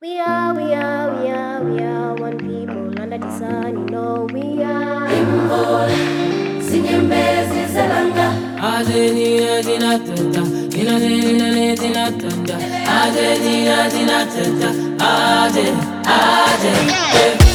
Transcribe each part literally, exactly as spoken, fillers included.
We are, we are, we are, we are one people under the sun, you know we are. Imbo, Sinyembezi Zelanga. Adenia Dinatata, Inanina Dinatanda, Adenia Dinatata, Ade, Ade.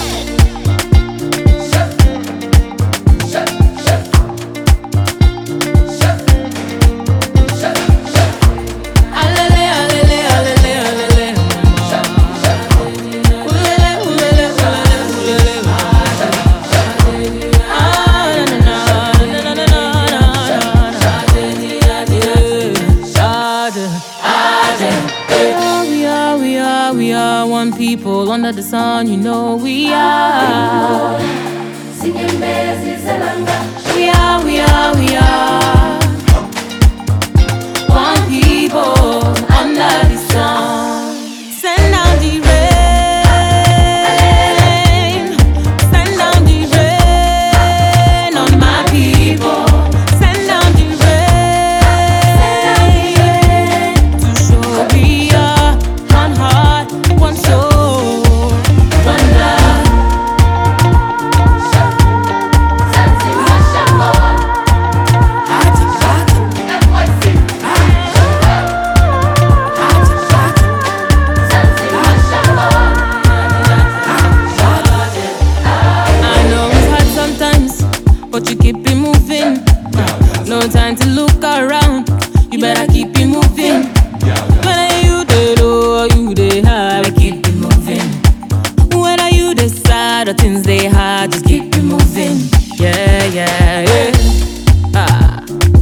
We are one people under the sun, you know we are. Sinyembezi Zelanga. We are, we are, we are one people under the sun. Send down the rain, send down the rain on my people. Send down the rain to show we are one heart, one soul, one love. But you keep it moving. No time to look around. You better keep it moving. Whether you the low or you the high, we keep it moving. Whether you the sad or things they hard, just keep it moving. Yeah, yeah, yeah. Ah.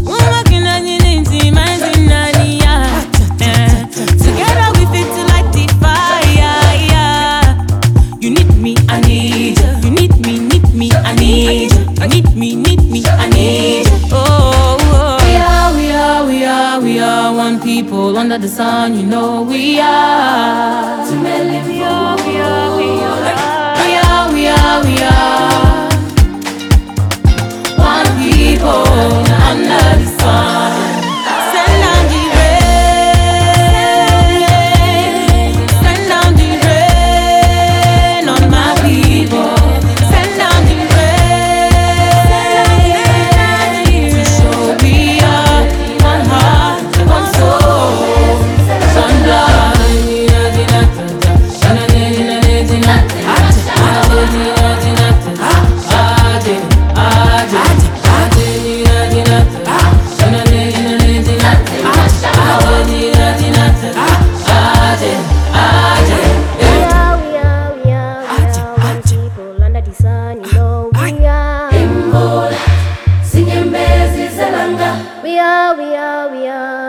Together we fit to light the fire. You need me, I need you. You need me, need me, I need you. You need me, need me, I need you. Oh, oh. We are, we are, we are, we are one people under the sun, you know we are. We are, we are, we are, we are, we are, we are one people under the sun. Send down the rain, send down the rain on my people. Send down the rain to show we are one heart, one soul, one love. We are, we are, we are.